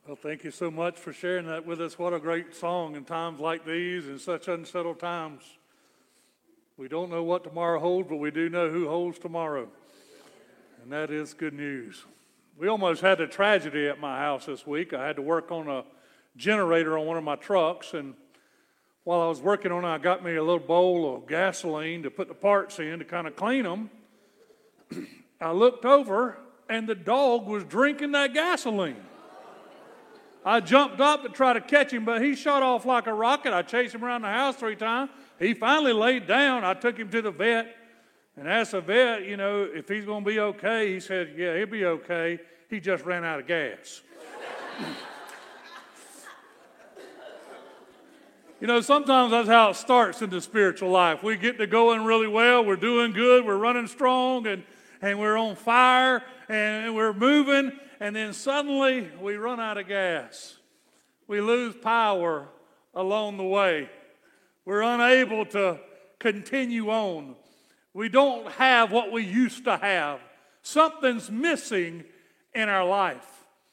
Well, thank you so much for sharing that with us. What a great song in times like these, in such unsettled times. We don't know what tomorrow holds, but we do know who holds tomorrow. And that is good news. We almost had a tragedy at my house this week. I had to work on a generator on one of my trucks, and while I was working on it, I got me a little bowl of gasoline to put the parts in to kind of clean them. I looked over, and the dog was drinking that gasoline. I jumped up to try to catch him, but he shot off like a rocket. I chased him around the house 3 times. He finally laid down. I took him to the vet and asked the vet, if he's going to be okay. He said, yeah, he'll be okay. He just ran out of gas. Sometimes that's how it starts in the spiritual life. We get to going really well. We're doing good. We're running strong, and we're on fire, and we're moving. And then suddenly we run out of gas. We lose power along the way. We're unable to continue on. We don't have what we used to have. Something's missing in our life.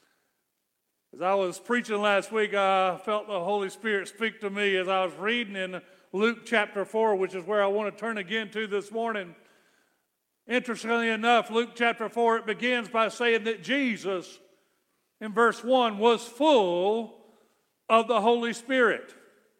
As I was preaching last week, I felt the Holy Spirit speak to me as I was reading in Luke chapter 4, which is where I want to turn again to this morning. Interestingly enough, Luke chapter 4, it begins by saying that Jesus, in verse 1, was full of the Holy Spirit.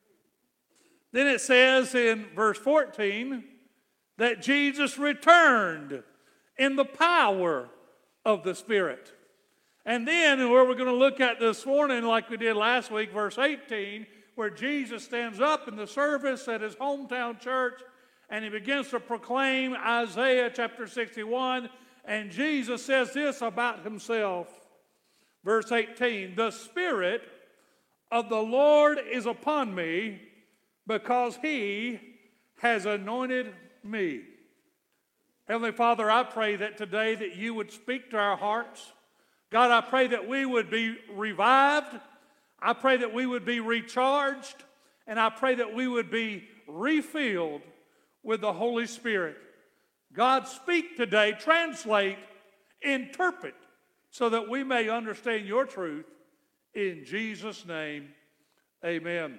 Then it says in verse 14 that Jesus returned in the power of the Spirit. And then, where we're going to look at this morning, like we did last week, verse 18, where Jesus stands up in the service at his hometown church, and he begins to proclaim Isaiah chapter 61, and Jesus says this about himself. Verse 18, the Spirit of the Lord is upon me, because he has anointed me. Heavenly Father, I pray that today that you would speak to our hearts. God, I pray that we would be revived. I pray that we would be recharged. And I pray that we would be refilled with the Holy Spirit. God, speak today, translate, interpret, so that we may understand your truth. In Jesus' name, amen.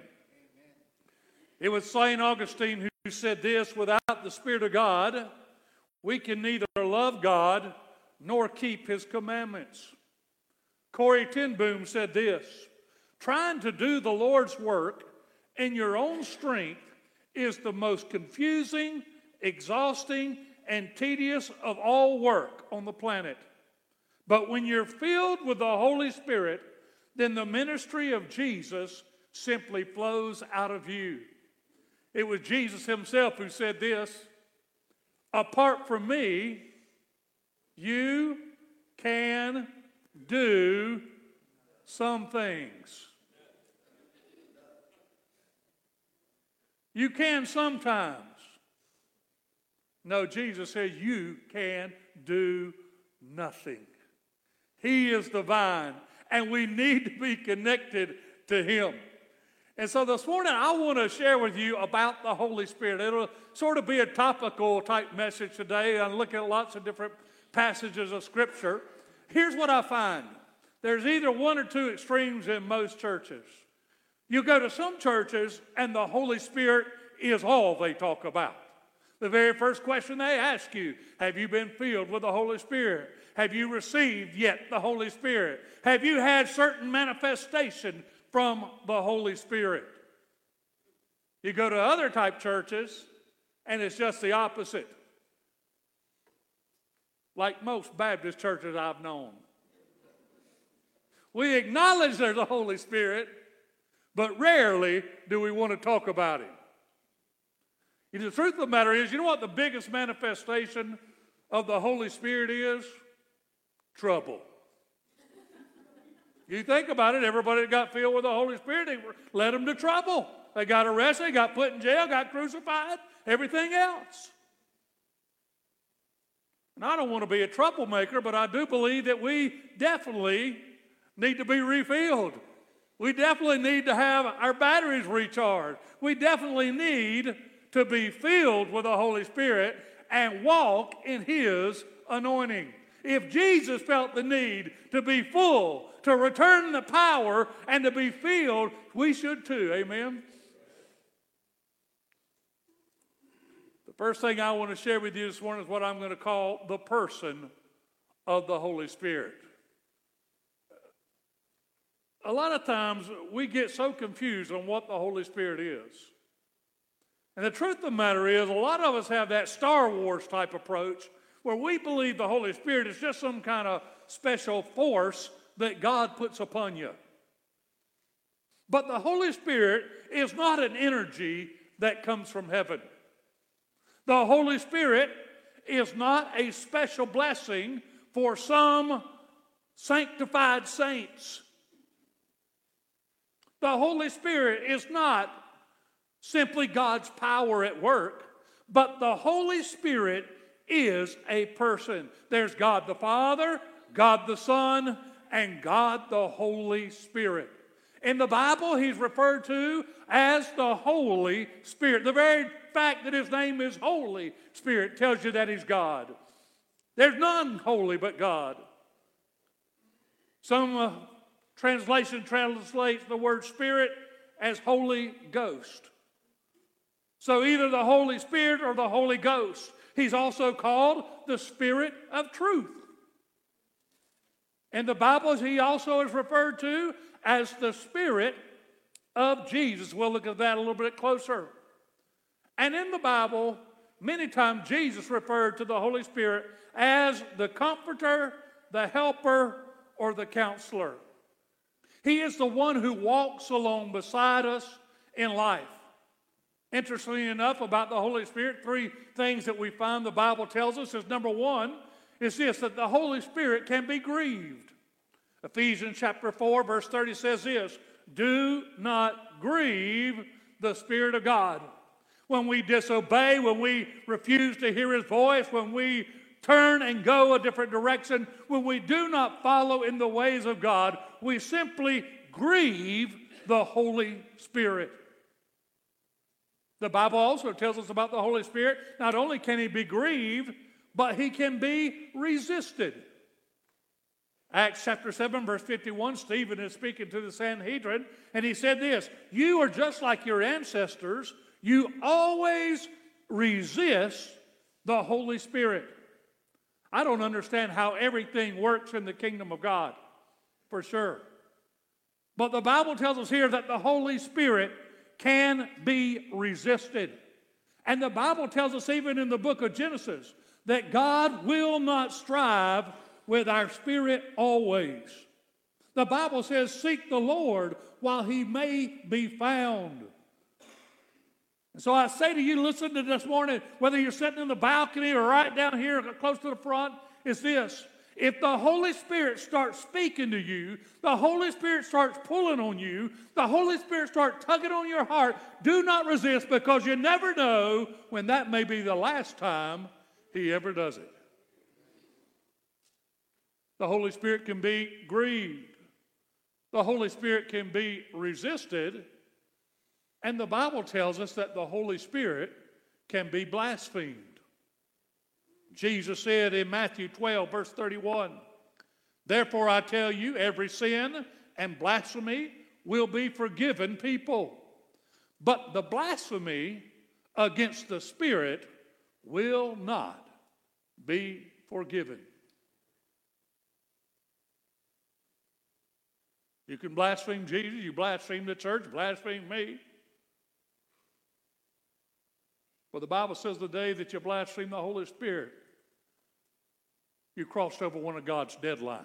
It was St. Augustine who said this: without the Spirit of God, we can neither love God nor keep his commandments. Corrie ten Boom said this: trying to do the Lord's work in your own strength is the most confusing, exhausting, and tedious of all work on the planet. But when you're filled with the Holy Spirit, then the ministry of Jesus simply flows out of you. It was Jesus himself who said this: apart from me, you can do some things. You can sometimes. No, Jesus said you can do nothing. He is the vine, and we need to be connected to him. And so this morning I want to share with you about the Holy Spirit. It'll sort of be a topical type message today. I'm looking at lots of different passages of Scripture. Here's what I find. There's either one or two extremes in most churches. You go to some churches and the Holy Spirit is all they talk about. The very first question they ask you: have you been filled with the Holy Spirit? Have you received yet the Holy Spirit? Have you had certain manifestation from the Holy Spirit? You go to other type churches and it's just the opposite. Like most Baptist churches I've known. We acknowledge there's a Holy Spirit, but rarely do we want to talk about him. The truth of the matter is, you know what the biggest manifestation of the Holy Spirit is? Trouble. You think about it, everybody that got filled with the Holy Spirit, they led them to trouble. They got arrested, got put in jail, got crucified, everything else. And I don't want to be a troublemaker, but I do believe that we definitely need to be refilled. We definitely need to have our batteries recharged. We definitely need to be filled with the Holy Spirit and walk in his anointing. If Jesus felt the need to be full, to return the power and to be filled, we should too. Amen? The first thing I want to share with you this morning is what I'm going to call the person of the Holy Spirit. A lot of times we get so confused on what the Holy Spirit is. And the truth of the matter is, a lot of us have that Star Wars type approach where we believe the Holy Spirit is just some kind of special force that God puts upon you. But the Holy Spirit is not an energy that comes from heaven. The Holy Spirit is not a special blessing for some sanctified saints. The Holy Spirit is not simply God's power at work, but the Holy Spirit is a person. There's God the Father, God the Son, and God the Holy Spirit. In the Bible, he's referred to as the Holy Spirit. The very fact that his name is Holy Spirit tells you that he's God. There's none holy but God. Some translation translates the word Spirit as Holy Ghost. So either the Holy Spirit or the Holy Ghost. He's also called the Spirit of Truth. In the Bible, he also is referred to as the Spirit of Jesus. We'll look at that a little bit closer. And in the Bible, many times Jesus referred to the Holy Spirit as the Comforter, the Helper, or the Counselor. He is the one who walks along beside us in life. Interestingly enough, about the Holy Spirit, three things that we find the Bible tells us is, number one, is this, that the Holy Spirit can be grieved. Ephesians chapter 4, verse 30 says this, do not grieve the Spirit of God. When we disobey, when we refuse to hear his voice, when we turn and go a different direction, when we do not follow in the ways of God, we simply grieve the Holy Spirit. The Bible also tells us about the Holy Spirit. Not only can he be grieved, but he can be resisted. Acts chapter 7, verse 51, Stephen is speaking to the Sanhedrin, and he said this, you are just like your ancestors. You always resist the Holy Spirit. I don't understand how everything works in the kingdom of God, for sure. But the Bible tells us here that the Holy Spirit can be resisted. And the Bible tells us even in the book of Genesis that God will not strive with our spirit always. The Bible says, seek the Lord while he may be found. And so I say to you, listen to this morning, whether you're sitting in the balcony or right down here close to the front, is this. If the Holy Spirit starts speaking to you, the Holy Spirit starts pulling on you, the Holy Spirit starts tugging on your heart, do not resist, because you never know when that may be the last time he ever does it. The Holy Spirit can be grieved. The Holy Spirit can be resisted. And the Bible tells us that the Holy Spirit can be blasphemed. Jesus said in Matthew 12, verse 31, therefore I tell you, every sin and blasphemy will be forgiven people, but the blasphemy against the Spirit will not be forgiven. You can blaspheme Jesus, you blaspheme the church, blaspheme me. But the Bible says the day that you blaspheme the Holy Spirit, you crossed over one of God's deadlines.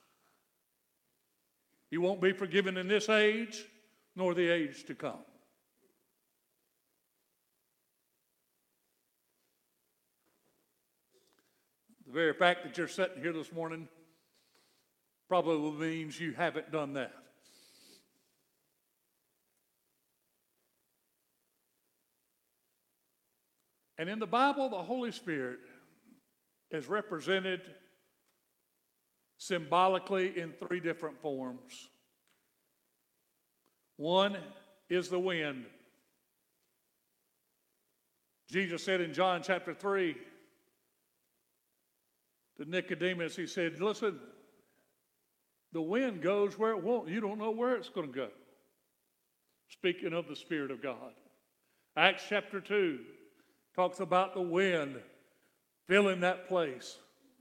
You won't be forgiven in this age, nor the age to come. The very fact that you're sitting here this morning probably means you haven't done that. And in the Bible, the Holy Spirit is represented symbolically in three different forms. One is the wind. Jesus said in John chapter 3 to Nicodemus, he said, listen, The wind goes where it won't. You don't know where it's going to go. Speaking of the Spirit of God. Acts chapter 2 talks about the wind filling that place.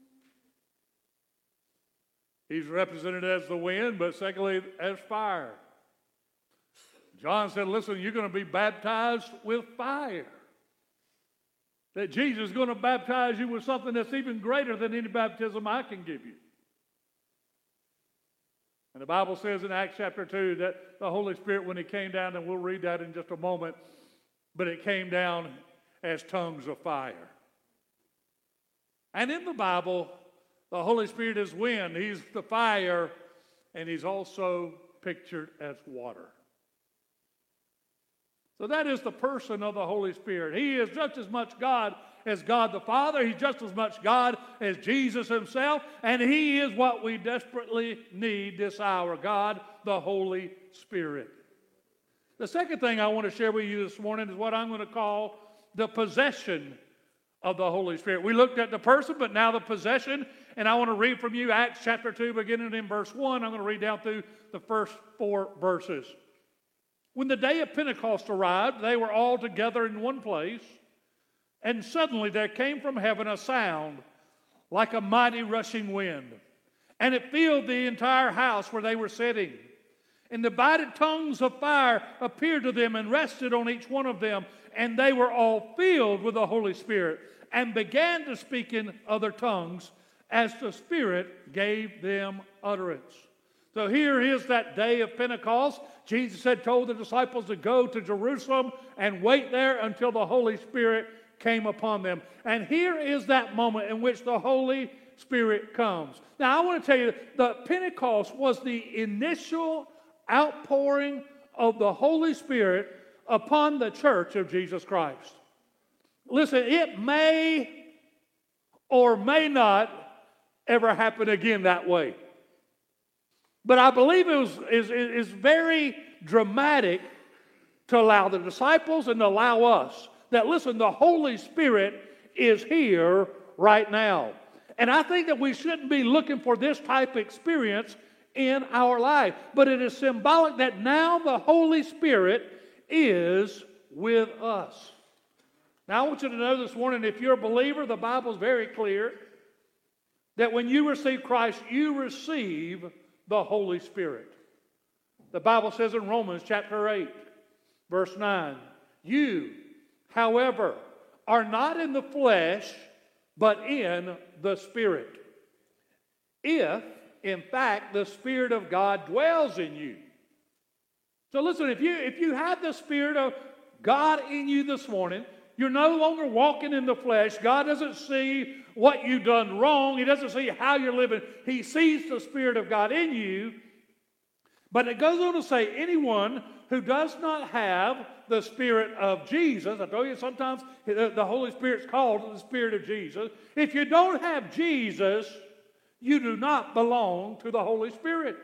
He's represented as the wind, but secondly as fire. John said, listen, you're going to be baptized with fire. That Jesus is going to baptize you with something that's even greater than any baptism I can give you. And the Bible says in Acts chapter 2 that the Holy Spirit, when He came down, and we'll read that in just a moment, but it came down as tongues of fire. And in the Bible, the Holy Spirit is wind. He's the fire, and He's also pictured as water. So that is the person of the Holy Spirit. He is just as much God as God the Father. He's just as much God as Jesus Himself. And He is what we desperately need this hour, God, the Holy Spirit. The second thing I want to share with you this morning is what I'm going to call the possession of the Holy Spirit. We looked at the person, but now the possession. And I want to read from you Acts chapter 2, beginning in verse 1. I'm going to read down through the first 4 verses. When the day of Pentecost arrived, they were all together in one place, and suddenly there came from heaven a sound like a mighty rushing wind, and it filled the entire house where they were sitting. And divided tongues of fire appeared to them and rested on each one of them, and they were all filled with the Holy Spirit, and began to speak in other tongues as the Spirit gave them utterance. So here is that day of Pentecost. Jesus had told the disciples to go to Jerusalem and wait there until the Holy Spirit came upon them. And here is that moment in which the Holy Spirit comes. Now I want to tell you, the Pentecost was the initial outpouring of the Holy Spirit upon the church of Jesus Christ. Listen, it may or may not ever happen again that way. But I believe it is very dramatic to allow the disciples and to allow us that, listen, the Holy Spirit is here right now. And I think that we shouldn't be looking for this type of experience in our life. But it is symbolic that now the Holy Spirit is with us. Now I want you to know this morning, if you're a believer, the Bible is very clear that when you receive Christ, you receive the Holy Spirit. The Bible says in Romans chapter 8, verse 9, you, however, are not in the flesh, but in the Spirit, if, in fact, the Spirit of God dwells in you. So listen, if you have the Spirit of God in you this morning, you're no longer walking in the flesh. God doesn't see what you've done wrong. He doesn't see how you're living. He sees the Spirit of God in you. But it goes on to say, anyone who does not have the Spirit of Jesus, I told you sometimes the Holy Spirit's called the Spirit of Jesus. If you don't have Jesus, you do not belong to the Holy Spirit.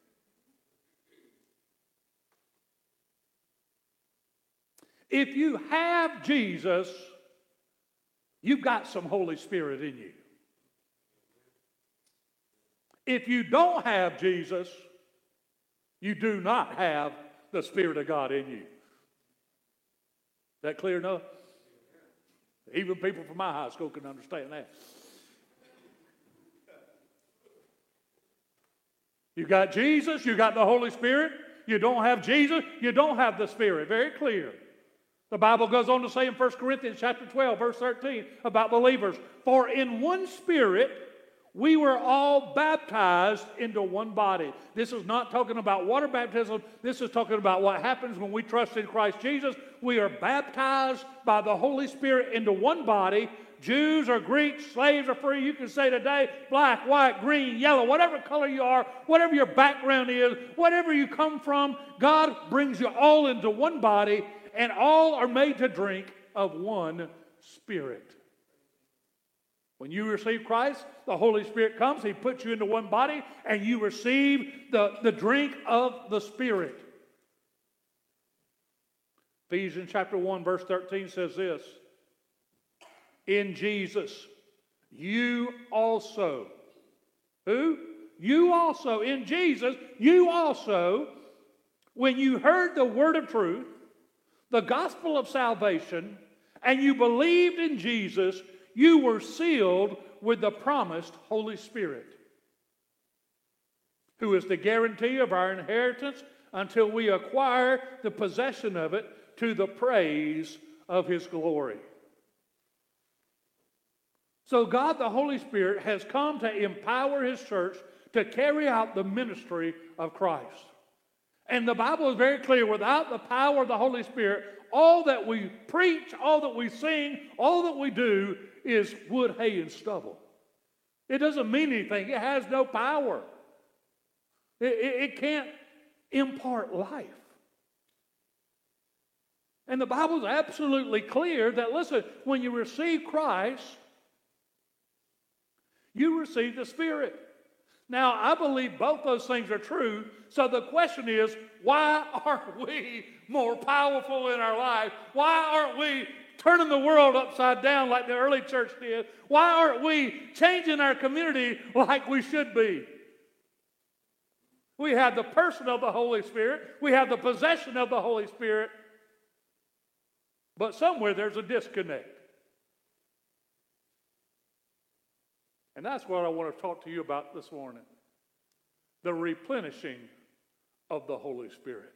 If you have Jesus, you've got some Holy Spirit in you. If you don't have Jesus, you do not have the Spirit of God in you. Is that clear enough? Even people from my high school can understand that. You got Jesus, you got the Holy Spirit. You don't have Jesus, you don't have the Spirit. Very clear. The Bible goes on to say in 1 Corinthians chapter 12, verse 13, about believers, for in one Spirit we were all baptized into one body. This is not talking about water baptism. This is talking about what happens when we trust in Christ Jesus. We are baptized by the Holy Spirit into one body. Jews or Greeks, slaves or free. You can say today, black, white, green, yellow, whatever color you are, whatever your background is, whatever you come from, God brings you all into one body, and all are made to drink of one Spirit. When you receive Christ, the Holy Spirit comes, He puts you into one body, and you receive the drink of the Spirit. Ephesians chapter 1, verse 13 says this, in Jesus, you also, who? You also, in Jesus, you also, when you heard the word of truth, the gospel of salvation, and you believed in Jesus, you were sealed with the promised Holy Spirit, who is the guarantee of our inheritance until we acquire the possession of it to the praise of His glory. So God, the Holy Spirit, has come to empower His church to carry out the ministry of Christ. And the Bible is very clear, without the power of the Holy Spirit, all that we preach, all that we sing, all that we do is wood, hay, and stubble. It doesn't mean anything. It has no power. It can't impart life. And the Bible is absolutely clear that, listen, when you receive Christ, you receive the Spirit. Now, I believe both those things are true. So the question is, why aren't we more powerful in our life? Why aren't we turning the world upside down like the early church did? Why aren't we changing our community like we should be? We have the person of the Holy Spirit. We have the possession of the Holy Spirit. But somewhere there's a disconnect. And that's what I want to talk to you about this morning. The replenishing of the Holy Spirit.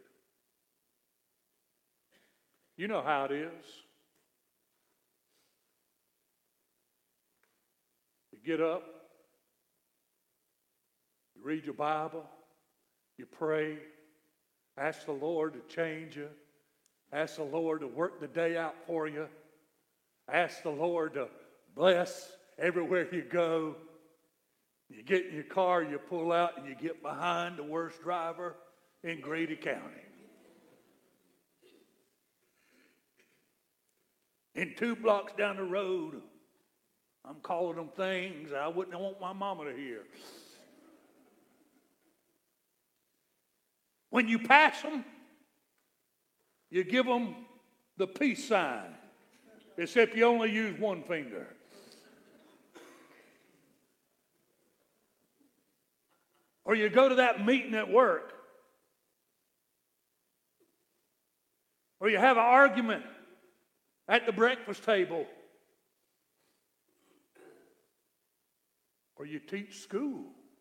You know how it is. You get up, you read your Bible, you pray, ask the Lord to change you, ask the Lord to work the day out for you, ask the Lord to bless everywhere you go. You get in your car, you pull out, and you get behind the worst driver in Grady County. And 2 blocks down the road, I'm calling them things I wouldn't want my mama to hear. When you pass them, you give them the peace sign, except you only use one finger. Or you go to that meeting at work. Or you have an argument at the breakfast table. Or you teach school.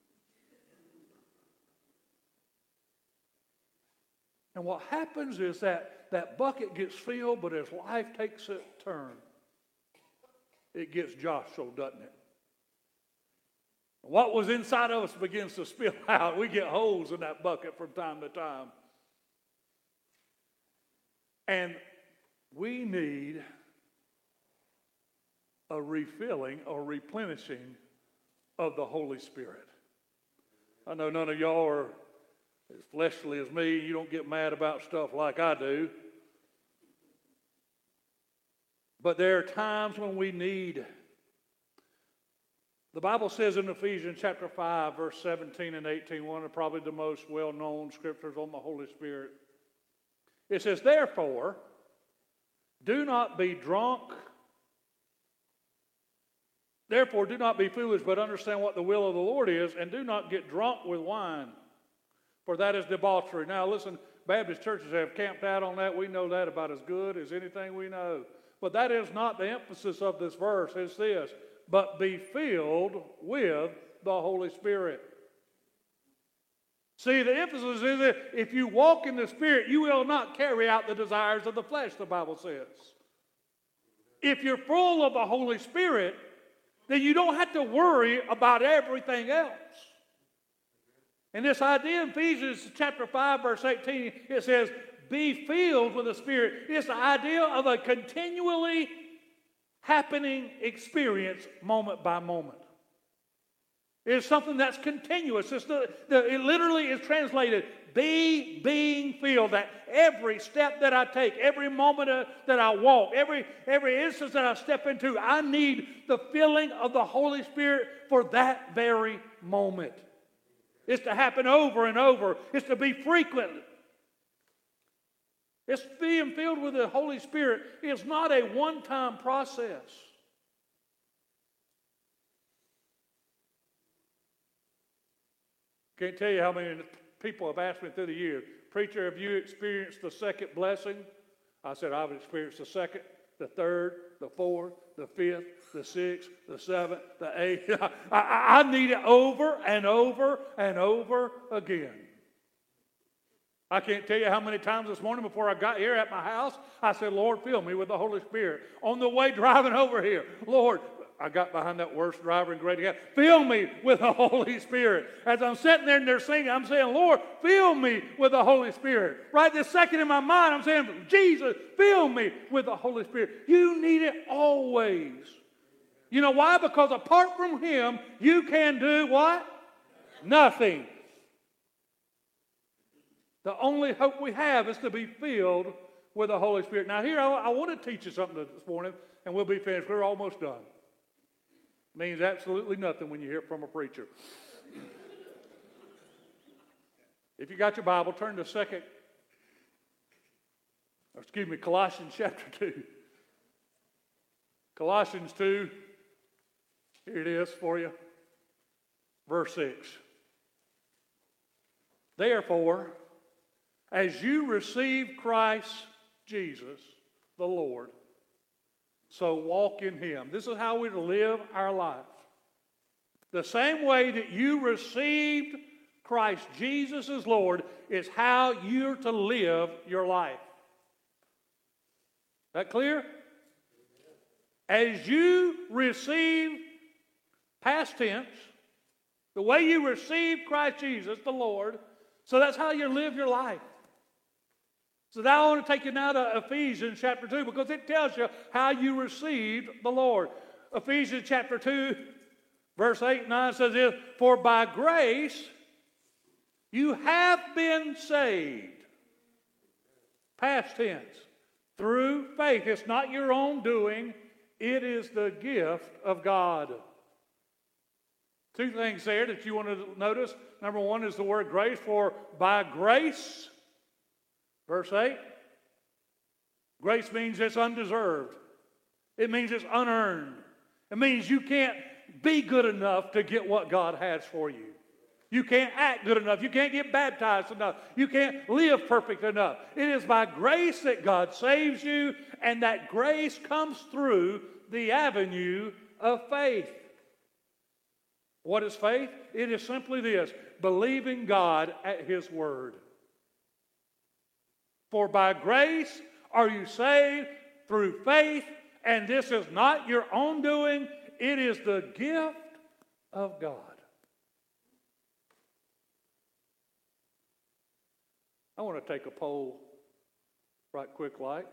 And what happens is that bucket gets filled, but as life takes a turn, it gets jostled, doesn't it? What was inside of us begins to spill out. We get holes in that bucket from time to time. And we need a refilling or replenishing of the Holy Spirit. I know none of y'all are as fleshly as me. You don't get mad about stuff like I do. But there are times when we need. The Bible says in Ephesians chapter 5, verse 17 and 18, one of probably the most well-known scriptures on the Holy Spirit. It says, therefore, do not be drunk. Therefore, do not be foolish, but understand what the will of the Lord is, and do not get drunk with wine, for that is debauchery. Now, listen, Baptist churches have camped out on that. We know that about as good as anything we know. But that is not the emphasis of this verse. It's this, but be filled with the Holy Spirit. See, the emphasis is that if you walk in the Spirit, you will not carry out the desires of the flesh, the Bible says. If you're full of the Holy Spirit, then you don't have to worry about everything else. And this idea in Ephesians chapter 5, verse 18, it says, be filled with the Spirit. It's the idea of a continually happening experience moment by moment. It's something that's continuous. It literally is translated, being filled. That every step that I take, every moment that I walk, every instance that I step into, I need the filling of the Holy Spirit for that very moment. It's to happen over and over. It's to be frequent. It's being filled with the Holy Spirit. It's not a one-time process. Can't tell you how many people have asked me through the years, preacher, have you experienced the second blessing? I said, I've experienced the second, the third, the fourth, the fifth, the sixth, the seventh, the eighth. I need it over and over and over again. I can't tell you how many times this morning before I got here at my house, I said, Lord, fill me with the Holy Spirit. On the way driving over here, Lord, I got behind that worst driver in Grady County. Fill me with the Holy Spirit. As I'm sitting there and they're singing, I'm saying, Lord, fill me with the Holy Spirit. Right this second in my mind, I'm saying, Jesus, fill me with the Holy Spirit. You need it always. You know why? Because apart from Him, you can do what? Nothing. The only hope we have is to be filled with the Holy Spirit. Now here, I want to teach you something this morning, and we'll be finished. We're almost done. Means absolutely nothing when you hear it from a preacher. If you got your Bible, turn to Colossians chapter 2. Colossians 2, here it is for you. Verse 6. Therefore, as you receive Christ Jesus, the Lord, so walk in Him. This is how we live our life. The same way that you received Christ Jesus as Lord is how you're to live your life. That clear? As you receive, past tense, the way you receive Christ Jesus, the Lord, so that's how you live your life. So now I want to take you now to Ephesians chapter 2 because it tells you how you received the Lord. Ephesians chapter 2, verse 8 and 9 says this, for by grace you have been saved. Past tense. Through faith. It's not your own doing. It is the gift of God. Two things there that you want to notice. Number one is the word grace, for by grace. Verse 8, grace means it's undeserved. It means it's unearned. It means you can't be good enough to get what God has for you. You can't act good enough. You can't get baptized enough. You can't live perfect enough. It is by grace that God saves you, and that grace comes through the avenue of faith. What is faith? It is simply this, believing God at His word. For by grace are you saved through faith, and this is not your own doing, it is the gift of God. I want to take a poll right quick like.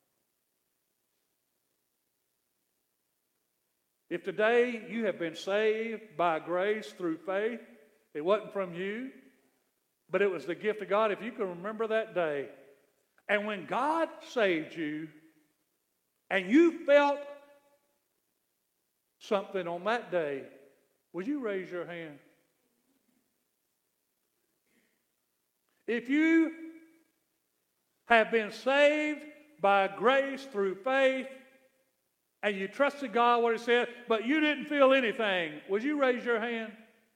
If today you have been saved by grace through faith, it wasn't from you, but it was the gift of God. If you can remember that day, and when God saved you, and you felt something on that day, would you raise your hand? If you have been saved by grace through faith, and you trusted God, what He said, but you didn't feel anything, would you raise your hand?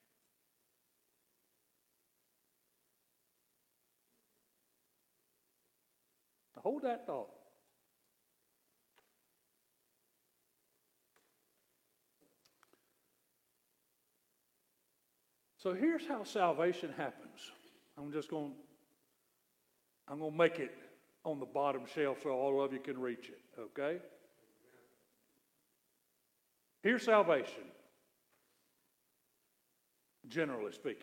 Hold that thought. So here's how salvation happens. I'm going to make it on the bottom shelf so all of you can reach it, okay? Here's salvation, generally speaking.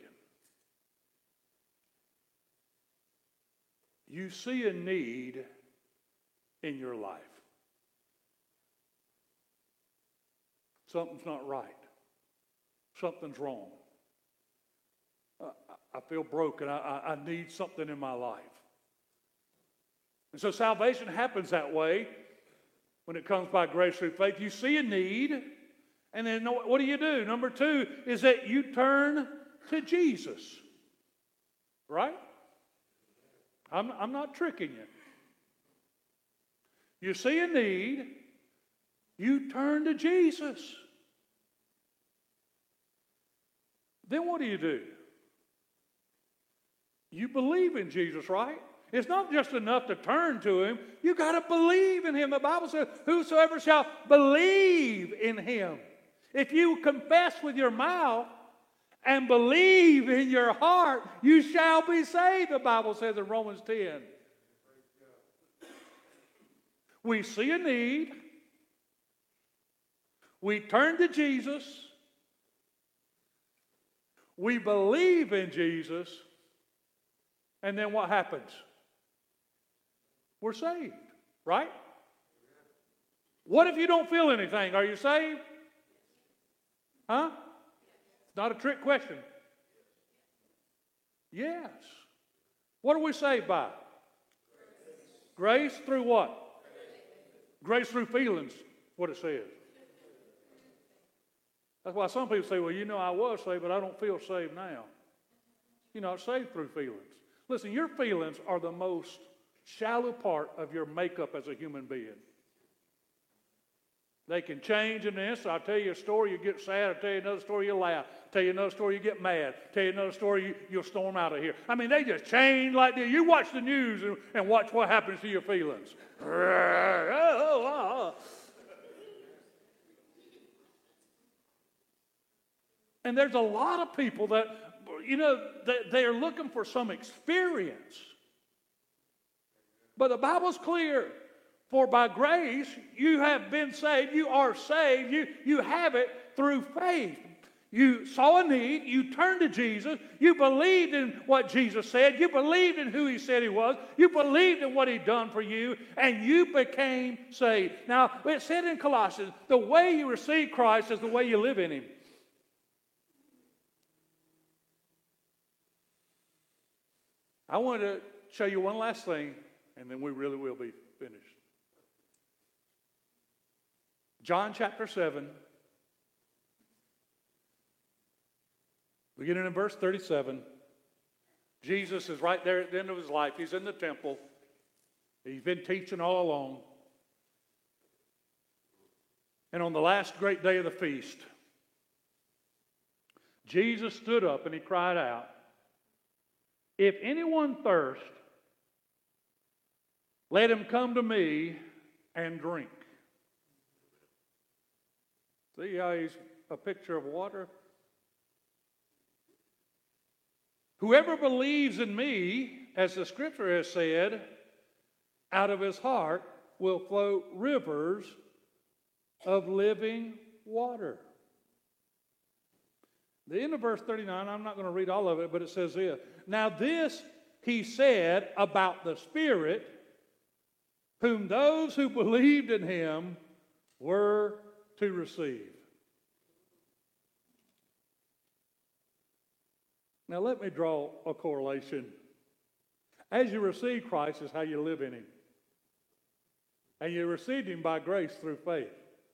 You see a need in your life. Something's not right. Something's wrong. I feel broken. I need something in my life. And so salvation happens that way when it comes by grace through faith. You see a need, and then what do? Number two is that you turn to Jesus. Right? I'm not tricking you. You see a need, you turn to Jesus. Then what do? You believe in Jesus, right? It's not just enough to turn to him. You got to believe in him. The Bible says, whosoever shall believe in him. If you confess with your mouth and believe in your heart, you shall be saved, the Bible says in Romans 10. We see a need. We turn to Jesus. We believe in Jesus. And then what happens? We're saved, right? What if you don't feel anything? Are you saved? Huh? It's not a trick question. Yes. What are we saved by? Grace through what? Grace through feelings, what it says. That's why some people say, well, I was saved, but I don't feel saved now. You're not saved through feelings. Listen, your feelings are the most shallow part of your makeup as a human being. They can change in this. I'll tell you a story, you get sad. I'll tell you another story, you laugh. I'll tell you another story, you get mad. I'll tell you another story, you'll storm out of here. I mean, they just change like this. You watch the news and watch what happens to your feelings. And there's a lot of people that, they are looking for some experience. But the Bible's clear. For by grace you have been saved. You are saved. You have it through faith. You saw a need. You turned to Jesus. You believed in what Jesus said. You believed in who he said he was. You believed in what he'd done for you. And you became saved. Now, it said in Colossians, the way you receive Christ is the way you live in him. I want to show you one last thing, and then we really will be finished. John chapter 7, beginning in verse 37. Jesus is right there at the end of his life. He's in the temple. He's been teaching all along. And on the last great day of the feast, Jesus stood up and he cried out, "If anyone thirst, let him come to me and drink." See how he's a picture of water? "Whoever believes in me, as the scripture has said, out of his heart will flow rivers of living water." The end of verse 39, I'm not going to read all of it, but it says this. "Now this he said about the Spirit, whom those who believed in him were to receive." Now let me draw a correlation. As you receive Christ is how you live in him. And you received him by grace through faith.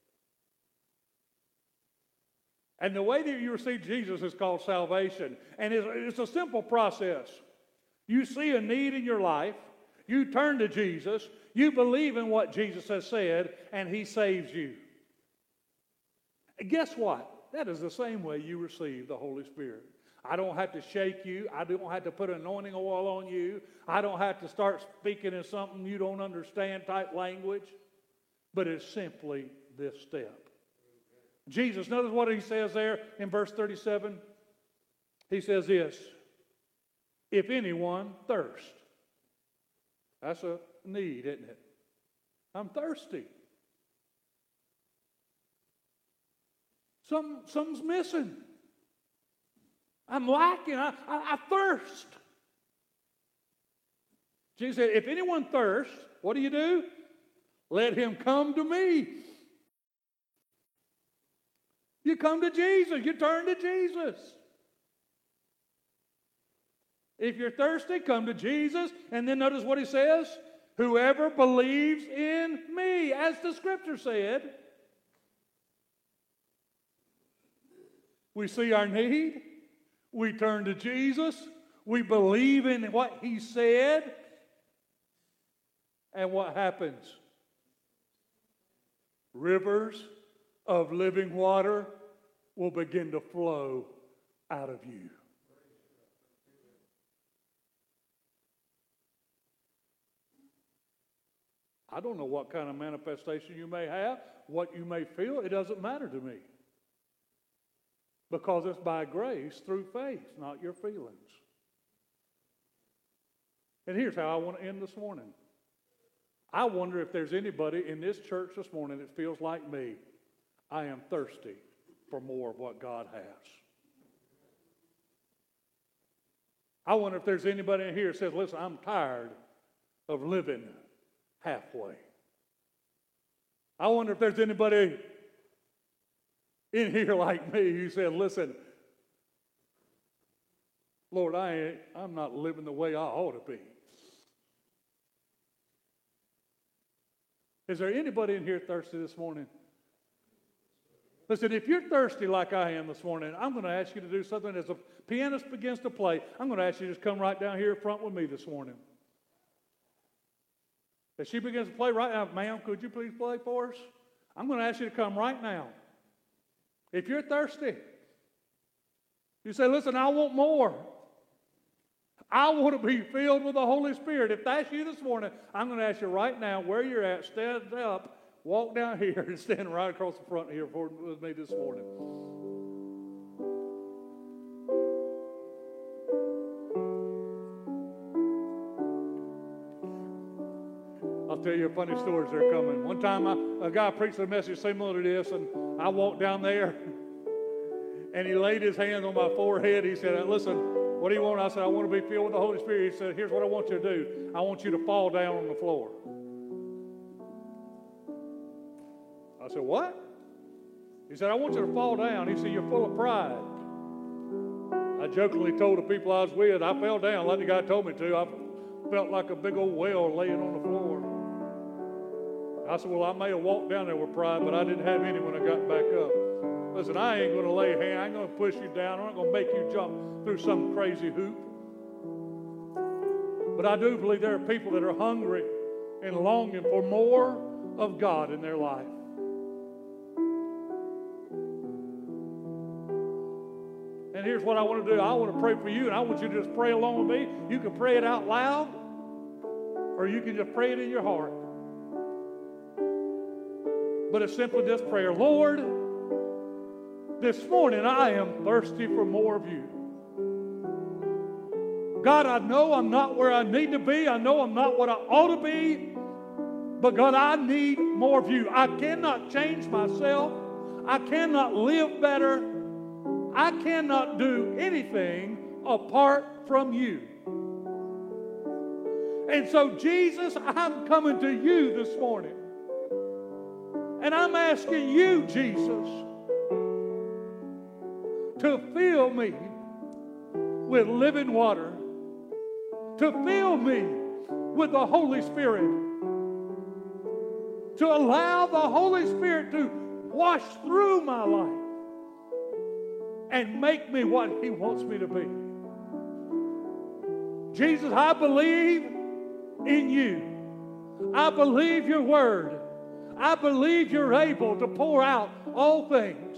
And the way that you receive Jesus is called salvation. And it's a simple process. You see a need in your life. You turn to Jesus. You believe in what Jesus has said. And he saves you. And guess what? That is the same way you receive the Holy Spirit. I don't have to shake you. I don't have to put anointing oil on you. I don't have to start speaking in something you don't understand type language. But it's simply this step. Jesus, notice what he says there in verse 37. He says this, "If anyone thirst." That's a need, isn't it? I'm thirsty. Something's missing. I'm lacking. I thirst. Jesus said, "If anyone thirsts," what do? "Let him come to me." You come to Jesus. You turn to Jesus. If you're thirsty, come to Jesus. And then notice what he says. "Whoever believes in me," as the scripture said. We see our need. We turn to Jesus. We believe in what he said. And what happens? Rivers of living water will begin to flow out of you. I don't know what kind of manifestation you may have, what you may feel. It doesn't matter to me. Because it's by grace through faith, not your feelings. And here's how I want to end this morning. I wonder if there's anybody in this church this morning that feels like me. I am thirsty for more of what God has. I wonder if there's anybody in here that says, listen, I'm tired of living halfway. I wonder if there's anybody in here like me who said, listen, Lord, I'm not living the way I ought to be. Is there anybody in here thirsty this morning? Listen, if you're thirsty like I am this morning, I'm going to ask you to do something. As a pianist begins to play, I'm going to ask you to just come right down here front with me this morning. As she begins to play right now, ma'am, could you please play for us? I'm going to ask you to come right now. If you're thirsty, you say, listen, I want more. I want to be filled with the Holy Spirit. If that's you this morning, I'm going to ask you right now where you're at, stand up, walk down here, and stand right across the front here with me this morning. I'll tell you a funny story as they're coming. One time, a guy preached a message similar to this, and I walked down there, and he laid his hands on my forehead. He said, listen, what do you want? I said, I want to be filled with the Holy Spirit. He said, here's what I want you to do. I want you to fall down on the floor. I said, what? He said, I want you to fall down. He said, you're full of pride. I jokingly told the people I was with, I fell down like the guy told me to. I felt like a big old whale laying on the floor. I said, well, I may have walked down there with pride, but I didn't have any when I got back up. Listen, I ain't going to lay a hand. I ain't going to push you down. I'm not going to make you jump through some crazy hoop. But I do believe there are people that are hungry and longing for more of God in their life. And here's what I want to do. I want to pray for you, and I want you to just pray along with me. You can pray it out loud, or you can just pray it in your heart. But it's simply this prayer. Lord, this morning I am thirsty for more of you. God, I know I'm not where I need to be. I know I'm not what I ought to be. But God, I need more of you. I cannot change myself. I cannot live better. I cannot do anything apart from you. And so, Jesus, I'm coming to you this morning. And I'm asking you, Jesus, to fill me with living water, to fill me with the Holy Spirit, to allow the Holy Spirit to wash through my life and make me what He wants me to be. Jesus, I believe in you. I believe your word. I believe you're able to pour out all things.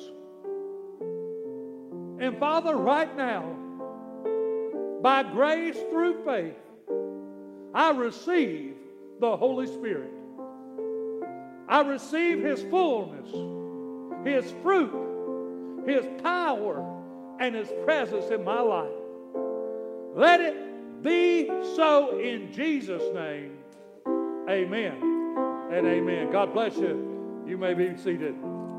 And Father, right now, by grace through faith, I receive the Holy Spirit. I receive His fullness, His fruit, His power, and His presence in my life. Let it be so in Jesus' name. Amen and amen. God bless you. You may be seated.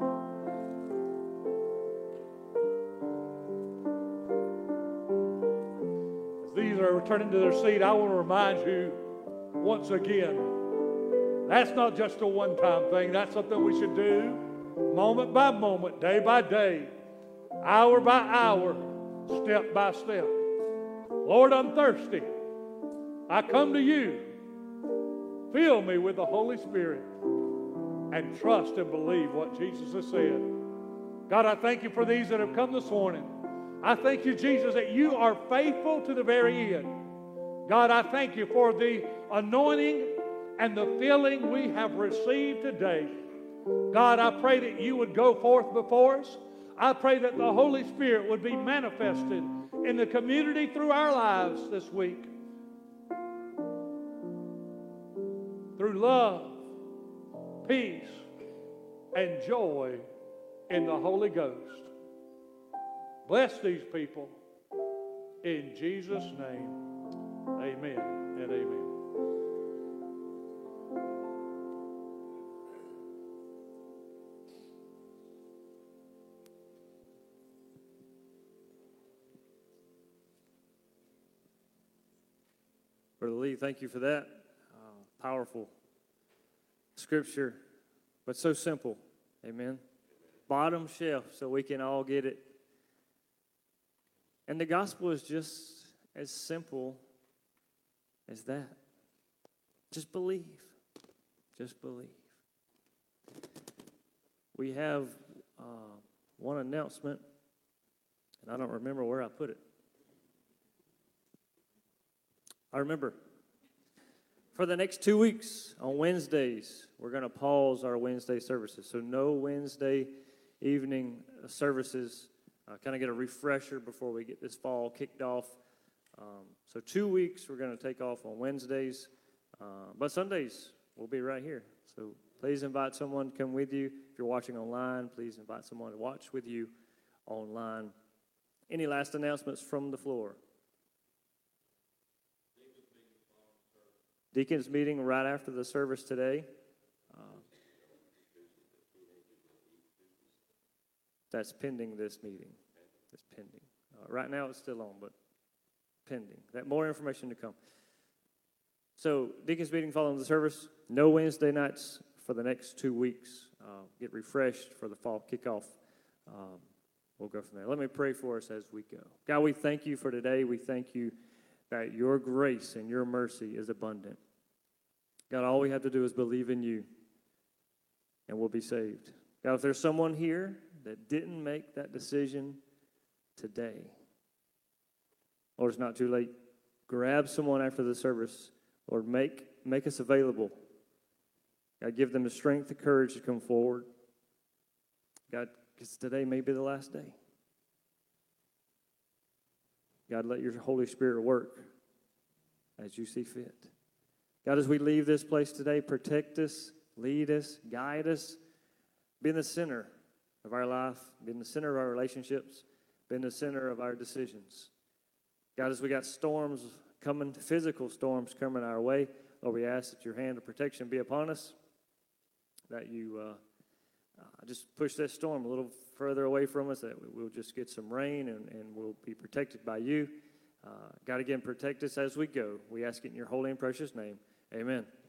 As these are returning to their seat, I want to remind you once again, that's not just a one-time thing. That's something we should do moment by moment, day by day, hour by hour, step by step. Lord, I'm thirsty. I come to you. Fill me with the Holy Spirit and trust and believe what Jesus has said. God, I thank you for these that have come this morning. I thank you, Jesus, that you are faithful to the very end. God, I thank you for the anointing and the filling we have received today. God, I pray that you would go forth before us. I pray that the Holy Spirit would be manifested in the community through our lives this week. Through love, peace, and joy in the Holy Ghost. Bless these people. In Jesus' name, amen and amen. Brother Lee, thank you for that. Powerful scripture, but so simple. Amen. Bottom shelf, so we can all get it. And the gospel is just as simple as that. Just believe. Just believe. We have one announcement, and I don't remember where I put it. I remember. For the next 2 weeks, on Wednesdays, we're going to pause our Wednesday services. So no Wednesday evening services. Kind of get a refresher before we get this fall kicked off. So 2 weeks, we're going to take off on Wednesdays. But Sundays, we'll be right here. So please invite someone to come with you. If you're watching online, please invite someone to watch with you online. Any last announcements from the floor? Deacons meeting right after the service today. That's pending this meeting. It's pending. Right now it's still on, but pending. That more information to come. So Deacons meeting following the service. No Wednesday nights for the next 2 weeks. Get refreshed for the fall kickoff. We'll go from there. Let me pray for us as we go. God, we thank you for today. We thank you that your grace and your mercy is abundant. God, all we have to do is believe in you, and we'll be saved. God, if there's someone here that didn't make that decision today, Lord, it's not too late. Grab someone after the service. Lord, make us available. God, give them the strength, the courage to come forward. God, because today may be the last day. God, let your Holy Spirit work as you see fit. God, as we leave this place today, protect us, lead us, guide us. Be in the center of our life. Be in the center of our relationships. Be in the center of our decisions. God, as we got storms coming, physical storms coming our way, Lord, we ask that your hand of protection be upon us, that you just push that storm a little further away from us, that we'll just get some rain and we'll be protected by you. God, again, protect us as we go. We ask it in your holy and precious name. Amen.